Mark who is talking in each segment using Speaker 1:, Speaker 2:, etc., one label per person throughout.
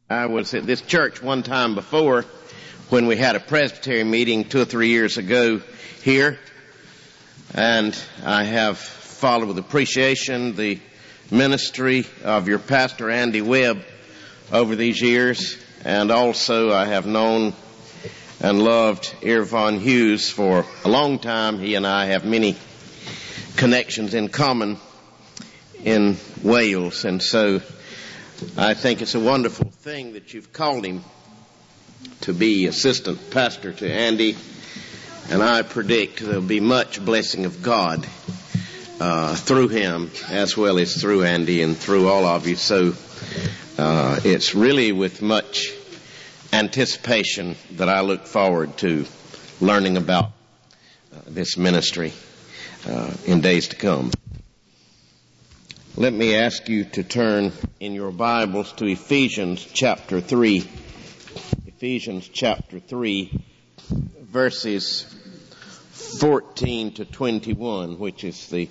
Speaker 1: I was at this church one time before when we had a Presbyterian meeting 2 or 3 years ago here, and I have followed with appreciation the ministry of your pastor Andy Webb over these years, and also I have known and loved Irvon Hughes for a long time. He and I have many connections in common in Wales, and so I think it's a wonderful thing that you've called him to be assistant pastor to Andy, and I predict there'll be much blessing of God through him as well as through Andy and through all of you. So it's really with much anticipation that I look forward to learning about this ministry in days to come. Let me ask you to turn in your Bibles to Ephesians chapter 3. Ephesians chapter 3, verses 14 to 21, which is the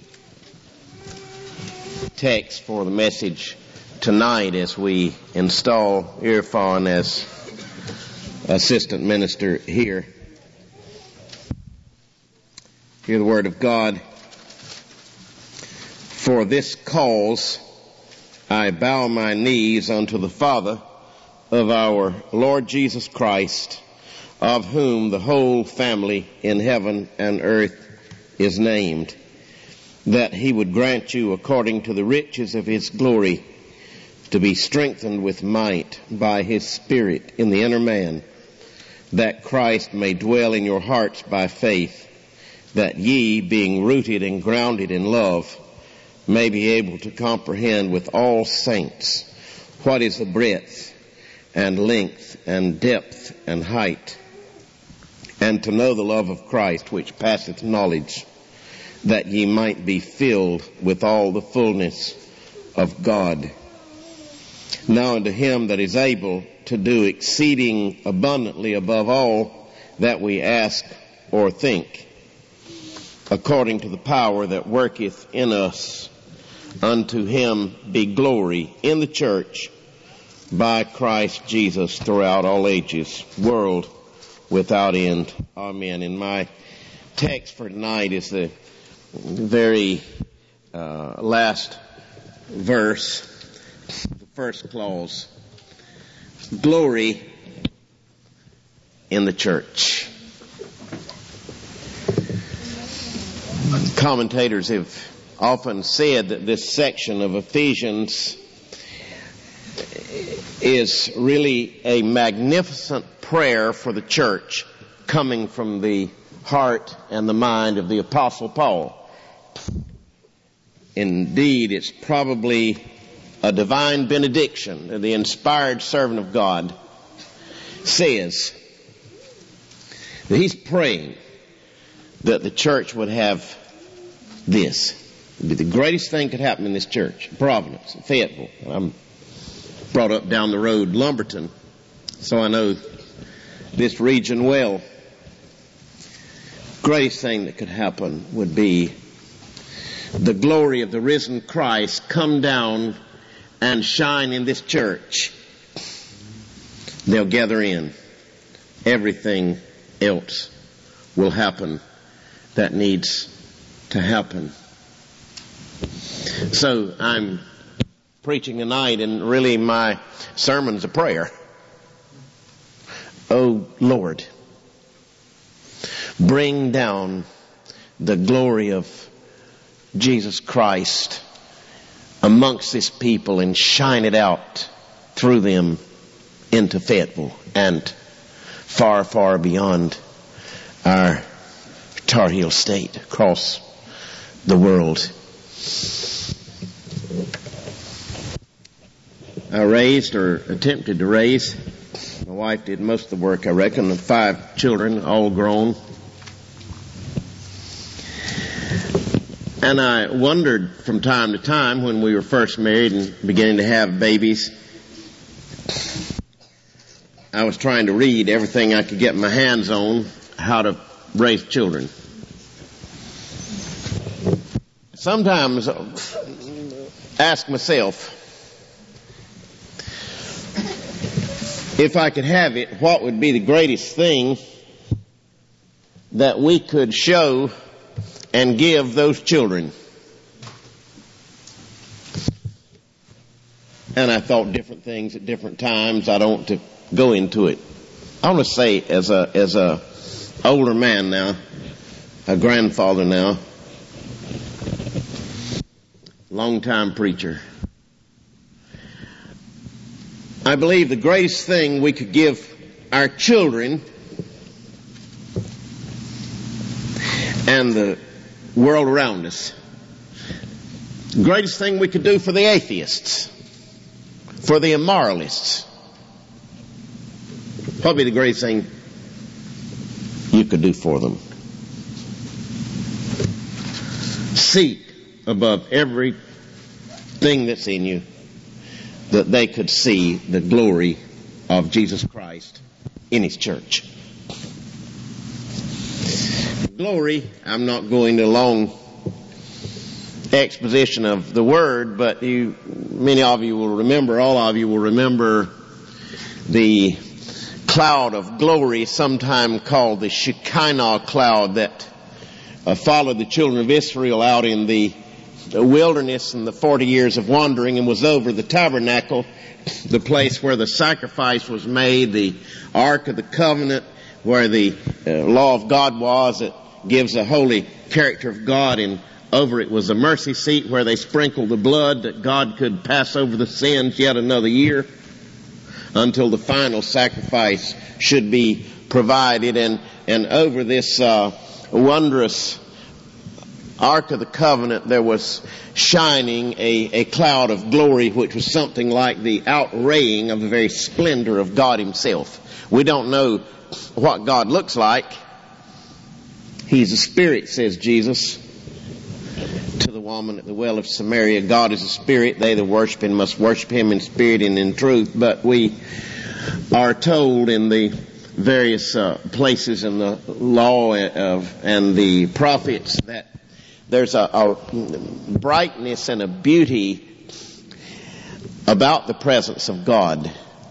Speaker 1: text for the message tonight as we install Irfan as assistant minister here. Hear the word of God. For this cause I bow my knees unto the Father of our Lord Jesus Christ, of whom the whole family in heaven and earth is named, that he would grant you according to the riches of his glory to be strengthened with might by his Spirit in the inner man, that Christ may dwell in your hearts by faith, that ye, being rooted and grounded in love, may be able to comprehend with all saints what is the breadth and length and depth and height, and to know the love of Christ which passeth knowledge, that ye might be filled with all the fullness of God. Now unto him that is able to do exceeding abundantly above all that we ask or think, according to the power that worketh in us, unto him be glory in the church by Christ Jesus throughout all ages, world without end. Amen. And my text for tonight is the very last verse, the first clause. Glory in the church. Commentators have often said that this section of Ephesians is really a magnificent prayer for the church coming from the heart and the mind of the Apostle Paul. Indeed, it's probably a divine benediction that the inspired servant of God says that he's praying that the church would have this. It would be the greatest thing could happen in this church. Providence, Fayetteville. I'm brought up down the road, Lumberton, so I know this region well. Greatest thing that could happen would be the glory of the risen Christ come down and shine in this church. They'll gather in. Everything else will happen that needs to happen. So I'm preaching tonight, and really my sermon's a prayer. Oh Lord, bring down the glory of Jesus Christ amongst this people and shine it out through them into Fayetteville and far, far beyond our Tar Heel state, across the world. I raised, or attempted to raise, my wife did most of the work, I reckon, 5 children, all grown. And I wondered from time to time when we were first married and beginning to have babies, I was trying to read everything I could get my hands on how to raise children. Sometimes ask myself, If I could have it, what would be the greatest thing that we could show and give those children? And I thought different things at different times. I don't want to go into it. I want to say, as a older man now, a grandfather now, long-time preacher, I believe the greatest thing we could give our children and the world around us, the greatest thing we could do for the atheists, for the immoralists, what would be the greatest thing you could do for them? Seek above everything that's in you that they could see the glory of Jesus Christ in His church. Glory, I'm not going to a long exposition of the word, but many of you will remember, all of you will remember the cloud of glory, sometime called the Shekinah cloud, that followed the children of Israel out in the wilderness in the 40 years of wandering, and was over the tabernacle, the place where the sacrifice was made, the Ark of the Covenant, where the law of God was. It gives the holy character of God, and over it was the mercy seat where they sprinkled the blood that God could pass over the sins yet another year until the final sacrifice should be provided. And over this wondrous Ark of the Covenant there was shining a cloud of glory, which was something like the outraying of the very splendor of God Himself. We don't know what God looks like. He's a spirit, says Jesus to the woman at the well of Samaria. God is a spirit. They that worship Him must worship Him in spirit and in truth. But we are told in the various places in the law and the prophets that there's a brightness and a beauty about the presence of God,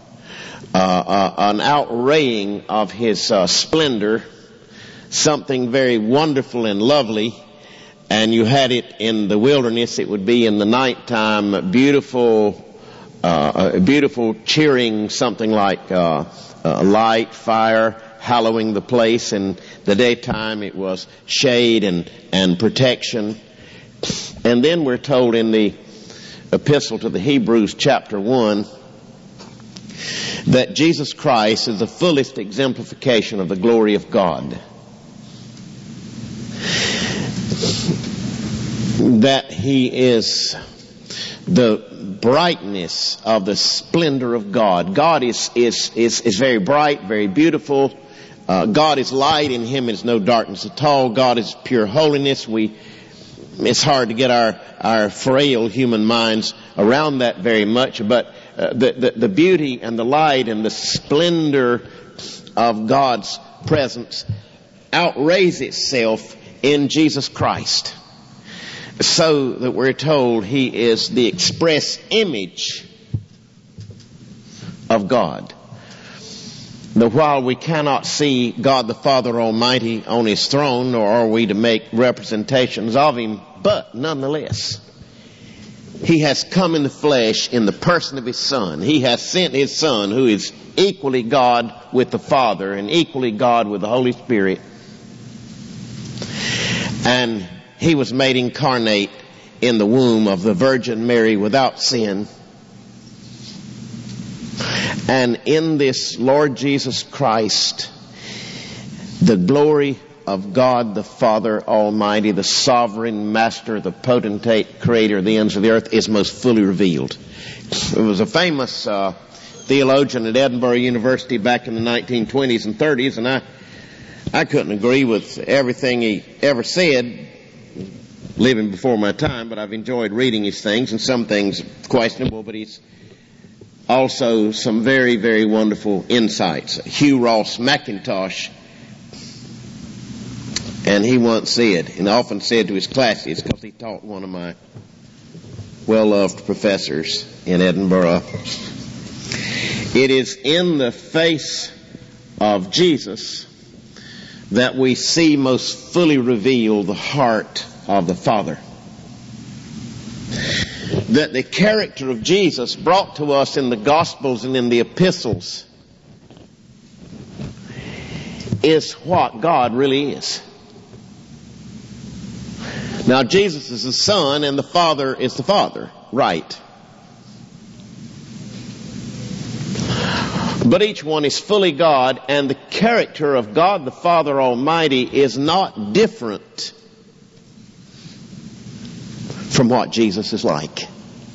Speaker 1: an outraying of His splendor, something very wonderful and lovely. And you had it in the wilderness. It would be in the nighttime, beautiful cheering, something like light, fire, hallowing the place. In the daytime it was shade and protection. And then we're told in the epistle to the Hebrews chapter 1 that Jesus Christ is the fullest exemplification of the glory of God. That He is the brightness of the splendor of God. God is very bright, very beautiful. God is light, in Him is no darkness at all. God is pure holiness. It's hard to get our frail human minds around that very much, but the beauty and the light and the splendor of God's presence outrays itself in Jesus Christ, so that we're told He is the express image of God. That while we cannot see God the Father Almighty on His throne, nor are we to make representations of Him, but nonetheless, He has come in the flesh in the person of His Son. He has sent His Son, who is equally God with the Father and equally God with the Holy Spirit. And He was made incarnate in the womb of the Virgin Mary without sin. And in this Lord Jesus Christ, the glory of God the Father Almighty, the sovereign master, the potentate creator of the ends of the earth, is most fully revealed. There was a famous theologian at Edinburgh University back in the 1920s and 30s, and I couldn't agree with everything he ever said, living before my time, but I've enjoyed reading his things, and some things questionable, but he's also some very, very wonderful insights. Hugh Ross McIntosh, and he once said, and often said to his classes, because he taught one of my well-loved professors in Edinburgh, It is in the face of Jesus that we see most fully revealed the heart of the Father. That the character of Jesus brought to us in the Gospels and in the epistles is what God really is. Now, Jesus is the Son and the Father is the Father, right? But each one is fully God, and the character of God the Father Almighty is not different from what Jesus is like.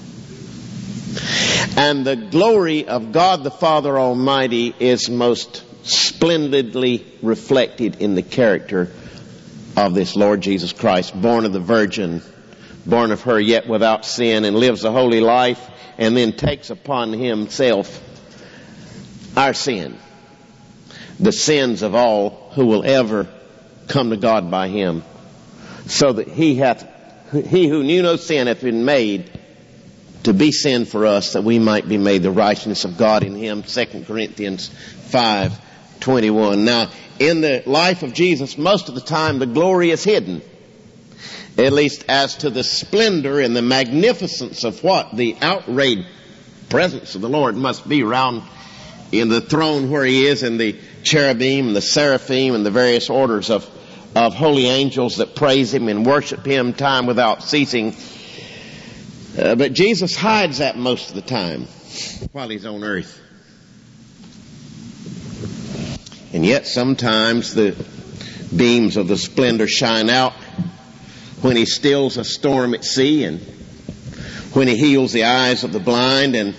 Speaker 1: And the glory of God the Father Almighty is most splendidly reflected in the character of this Lord Jesus Christ, born of the Virgin, born of her yet without sin, and lives a holy life, and then takes upon himself our sin, the sins of all who will ever come to God by him, so that he who knew no sin hath been made to be sin for us, that we might be made the righteousness of God in him. 2 Corinthians 5:21. Now, in the life of Jesus, most of the time the glory is hidden, at least as to the splendor and the magnificence of what the outraged presence of the Lord must be around in the throne where he is, and the cherubim and the seraphim and the various orders of holy angels that praise him and worship him time without ceasing. But Jesus hides that most of the time while he's on earth. And yet sometimes the beams of the splendor shine out when he stills a storm at sea, and when he heals the eyes of the blind, and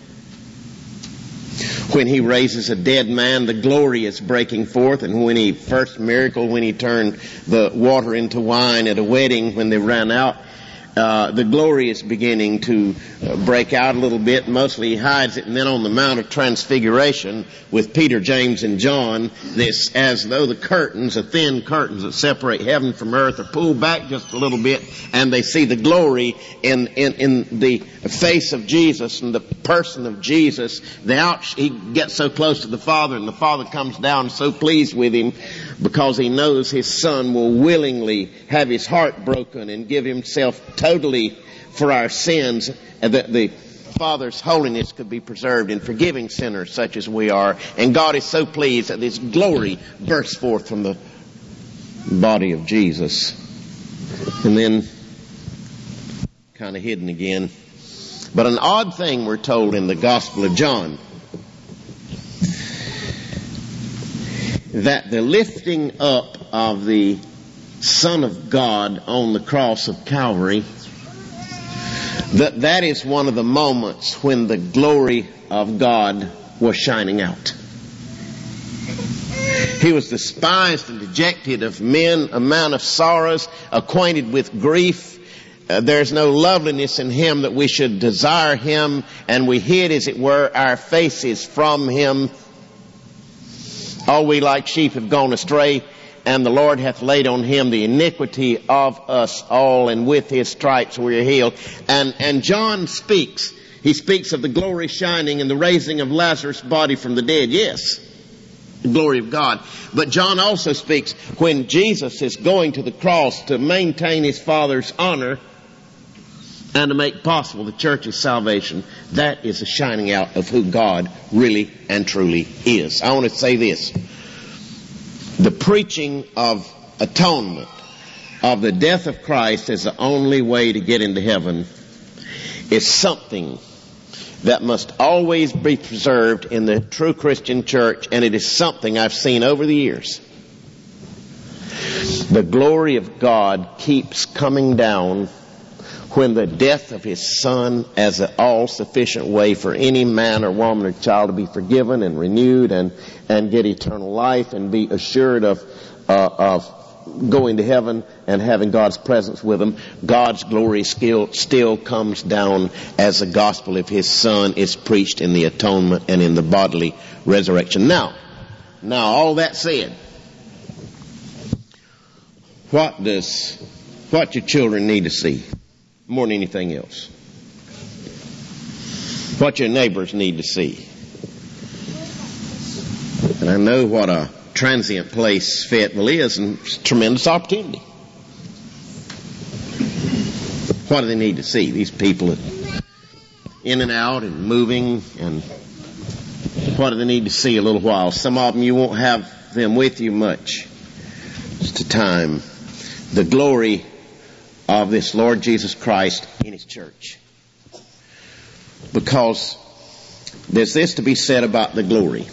Speaker 1: when he raises a dead man, the glory is breaking forth. And when he first miracle, when he turned the water into wine at a wedding when they ran out, the glory is beginning to break out a little bit. Mostly he hides it. And then on the Mount of Transfiguration with Peter, James, and John, this, as though the curtains, the thin curtains that separate heaven from earth, are pulled back just a little bit, and they see the glory in the face of Jesus and the person of Jesus. He gets so close to the Father, and the Father comes down so pleased with him, because he knows his Son will willingly have his heart broken and give himself totally for our sins, and that the Father's holiness could be preserved in forgiving sinners such as we are. And God is so pleased that this glory bursts forth from the body of Jesus, and then kind of hidden again. But an odd thing we're told in the Gospel of John, that the lifting up of the Son of God on the cross of Calvary, that is one of the moments when the glory of God was shining out. He was despised and dejected of men, a man of sorrows, acquainted with grief. There's no loveliness in him that we should desire him, and we hid, as it were, our faces from him. All we like sheep have gone astray, and the Lord hath laid on him the iniquity of us all, and with his stripes we are healed. And John speaks. He speaks of the glory shining and the raising of Lazarus' body from the dead. Yes, the glory of God. But John also speaks when Jesus is going to the cross to maintain his Father's honor and to make possible the church's salvation. That is a shining out of who God really and truly is. I want to say this. The preaching of atonement, of the death of Christ as the only way to get into heaven, is something that must always be preserved in the true Christian church, and it is something I've seen over the years. The glory of God keeps coming down when the death of his Son as an all-sufficient way for any man or woman or child to be forgiven and renewed and get eternal life and be assured of going to heaven and having God's presence with them. God's glory still comes down as the gospel of his Son is preached in the atonement and in the bodily resurrection. Now, all that said, what your children need to see more than anything else, what your neighbors need to see, And I know what a transient place Fayetteville is, and it's a tremendous opportunity. What do they need to see? These people are in and out and moving, and what do they need to see a little while? Some of them you won't have them with you much. Just a time. The glory of this Lord Jesus Christ in His church. Because there's this to be said about the glory.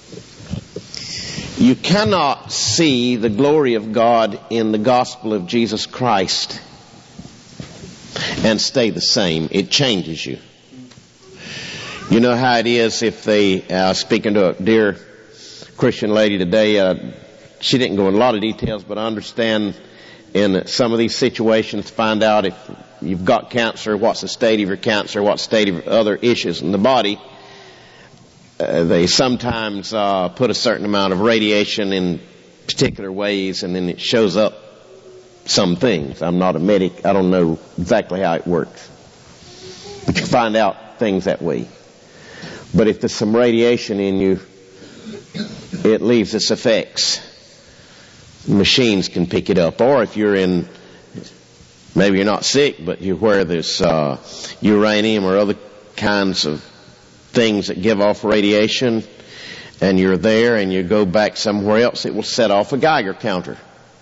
Speaker 1: You cannot see the glory of God in the gospel of Jesus Christ and stay the same. It changes you. You know how it is if they, speaking to a dear Christian lady today, she didn't go in a lot of details, but I understand in some of these situations, find out if you've got cancer, what's the state of your cancer, what's the state of other issues in the body. They sometimes put a certain amount of radiation in particular ways, and then it shows up some things. I'm not a medic. I don't know exactly how it works. But you find out things that way. But if there's some radiation in you, it leaves its effects. Machines can pick it up. Or if you're in, maybe you're not sick, but you're where there's uranium or other kinds of things that give off radiation, and you're there and you go back somewhere else, it will set off a Geiger counter.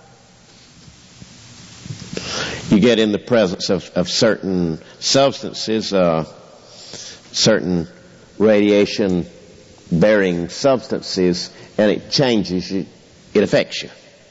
Speaker 1: You get in the presence of certain substances, certain radiation-bearing substances, and it changes you. It affects you.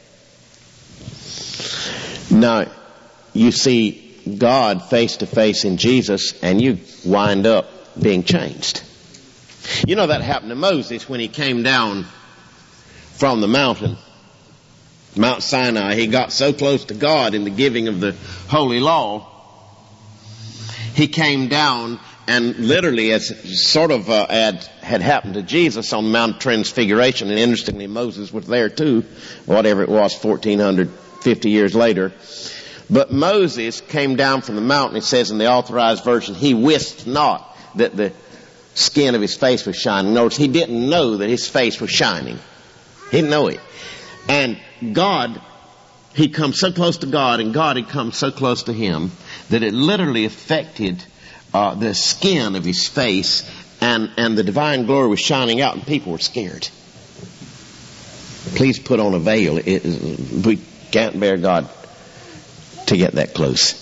Speaker 1: Now, you see God face to face in Jesus, and you wind up being changed. You know that happened to Moses when he came down from the mountain, Mount Sinai. He got so close to God in the giving of the holy law. He came down, and literally, as sort of had happened to Jesus on Mount Transfiguration, and interestingly, Moses was there too, whatever it was, 1,450 years later. But Moses came down from the mountain, it says in the Authorized Version, he wist not that the skin of his face was shining. Notice, he didn't know that his face was shining. He didn't know it. And God, he come so close to God, and God had come so close to him, that it literally affected the skin of his face, and the divine glory was shining out, and people were scared. Please put on a veil. We can't bear God to get that close.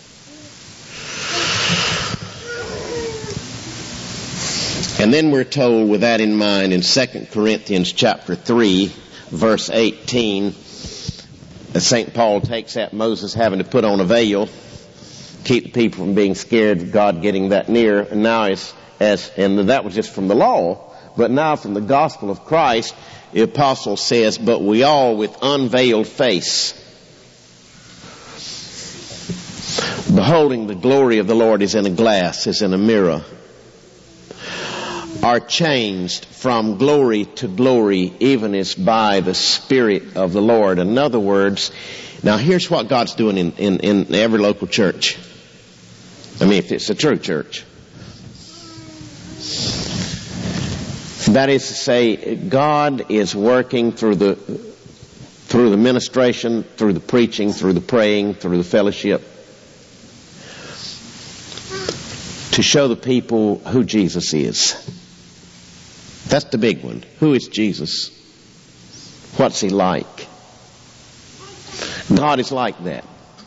Speaker 1: And then we're told, with that in mind, in 2 Corinthians chapter 3, verse 18, St. Paul takes that Moses having to put on a veil, keep the people from being scared of God getting that near. And now and that was just from the law, but now from the gospel of Christ, the apostle says, but we all with unveiled face, beholding the glory of the Lord as in a glass, as in a mirror, are changed from glory to glory, even as by the Spirit of the Lord. In other words, now here's what God's doing in every local church. I mean, if it's a true church. That is to say, God is working through the ministration, through the preaching, through the praying, through the fellowship, to show the people who Jesus is. That's the big one. Who is Jesus? What's he like? God is like that.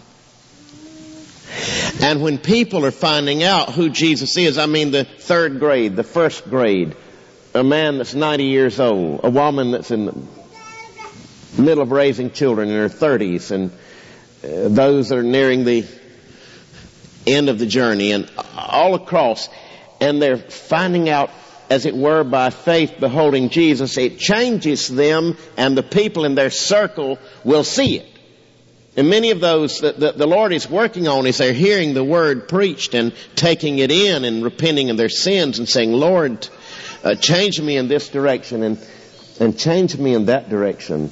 Speaker 1: And when people are finding out who Jesus is, I mean the third grade, the first grade, a man that's 90 years old, a woman that's in the middle of raising children in her 30s, and those that are nearing the end of the journey, and all across, and they're finding out, as it were, by faith, beholding Jesus, it changes them, and the people in their circle will see it. And many of those that the Lord is working on, is they're hearing the word preached and taking it in and repenting of their sins and saying, Lord, change me in this direction and change me in that direction.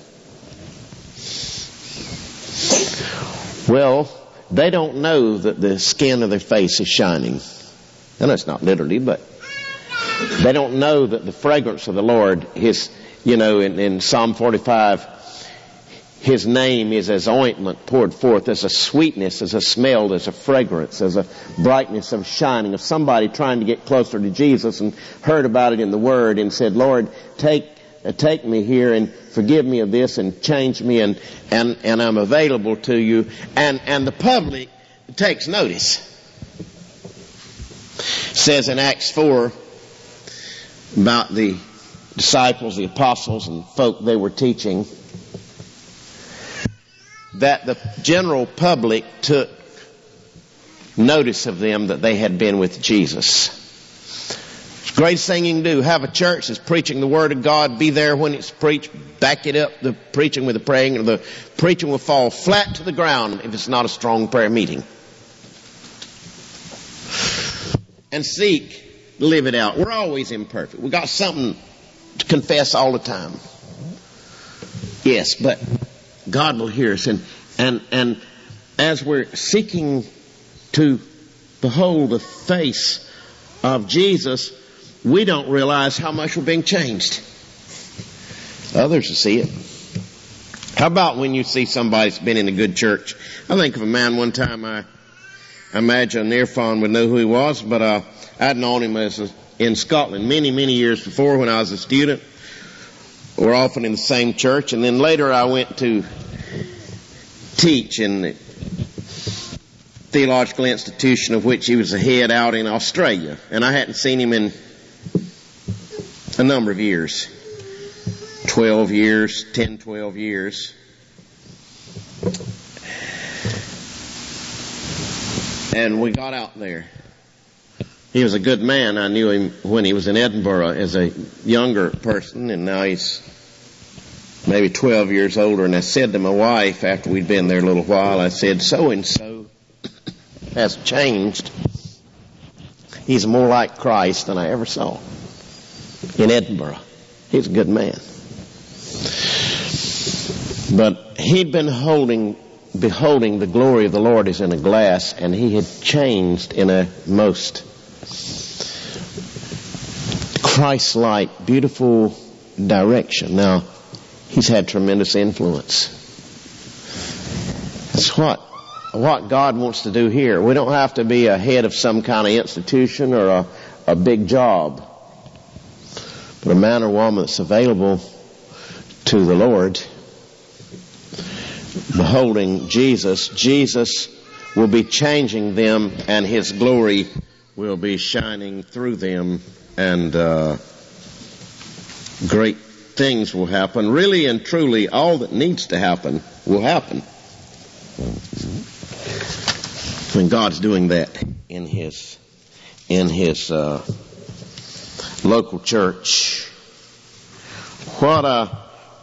Speaker 1: Well, they don't know that the skin of their face is shining. And that's not literally, but They don't know that the fragrance of the Lord, in Psalm 45, His name is as ointment poured forth, as a sweetness, as a smell, as a fragrance, as a brightness of shining, of somebody trying to get closer to Jesus and heard about it in the Word and said, Lord, take me here and forgive me of this and change me, and I'm available to you. And the public takes notice. It says in Acts 4 about the disciples, the apostles, and folk they were teaching, that the general public took notice of them, that they had been with Jesus. It's the greatest thing you can do. Have a church that's preaching the Word of God. Be there when it's preached. Back it up, the preaching with the praying, or the preaching will fall flat to the ground if it's not a strong prayer meeting. And seek, live it out. We're always imperfect. We've got something to confess all the time. Yes, but God will hear us. And as we're seeking to behold the face of Jesus, we don't realize how much we're being changed. Others will see it. How about when you see somebody that's been in a good church? I think of a man one time, I imagine Nearfon would know who he was, but I'd known him in Scotland many, many years before when I was a student. We're often in the same church, and then later I went to teach in the theological institution of which he was the head out in Australia, and I hadn't seen him in a number of years. 12 years, 10, 12 years. And we got out there. He was a good man. I knew him when he was in Edinburgh as a younger person, and now he's maybe 12 years older. And I said to my wife, after we'd been there a little while, I said, so-and-so has changed. He's more like Christ than I ever saw in Edinburgh. He's a good man. But he'd been beholding the glory of the Lord as in a glass, and he had changed in a most Christ-like, beautiful direction. Now, he's had tremendous influence. That's what God wants to do here. We don't have to be a head of some kind of institution or a big job. But a man or woman that's available to the Lord, beholding Jesus, Jesus will be changing them, and His glory will be shining through them, and great things will happen. Really and truly, all that needs to happen will happen when God's doing that in His local church. What a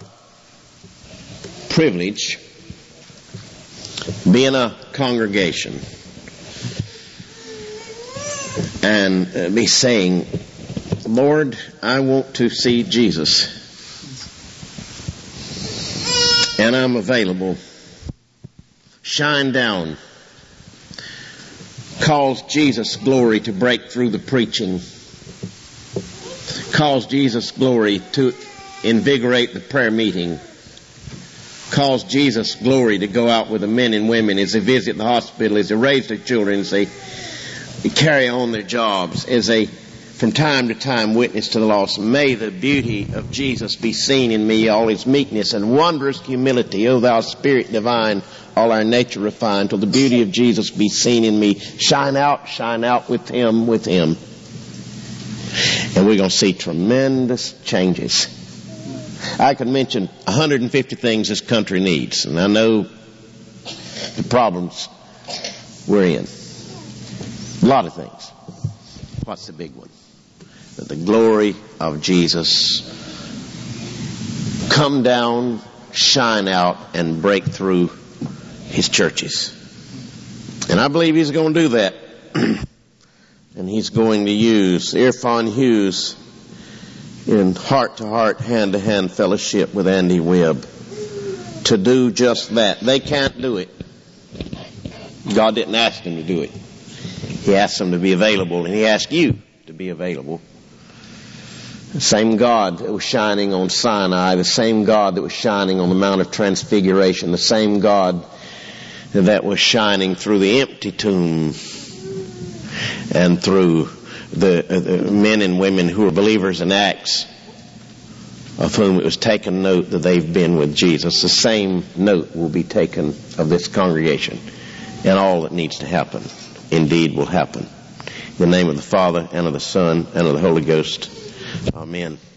Speaker 1: privilege be in a congregation and be saying, Lord, I want to see Jesus, and I'm available. Shine down. Cause Jesus' glory to break through the preaching. Cause Jesus' glory to invigorate the prayer meeting. Cause Jesus' glory to go out with the men and women as they visit the hospital, as they raise their children, as they carry on their jobs, as they from time to time witness to the lost. May the beauty of Jesus be seen in me, all His meekness and wondrous humility. O thou Spirit divine, all our nature refined, till the beauty of Jesus be seen in me. Shine out with Him, with Him. And we're going to see tremendous changes. I could mention 150 things this country needs, and I know the problems we're in. A lot of things. What's the big one? That the glory of Jesus come down, shine out, and break through His churches. And I believe He's going to do that. And He's going to use Irfan Hughes in heart-to-heart, hand-to-hand fellowship with Andy Webb to do just that. They can't do it. God didn't ask them to do it. He asked them to be available, and He asked you to be available The same God that was shining on Sinai, the same God that was shining on the Mount of Transfiguration, the same God that was shining through the empty tomb and through the men and women who were believers in Acts, of whom it was taken note that they've been with Jesus. The same note will be taken of this congregation, and all that needs to happen indeed will happen. In the name of the Father, and of the Son, and of the Holy Ghost. Amen.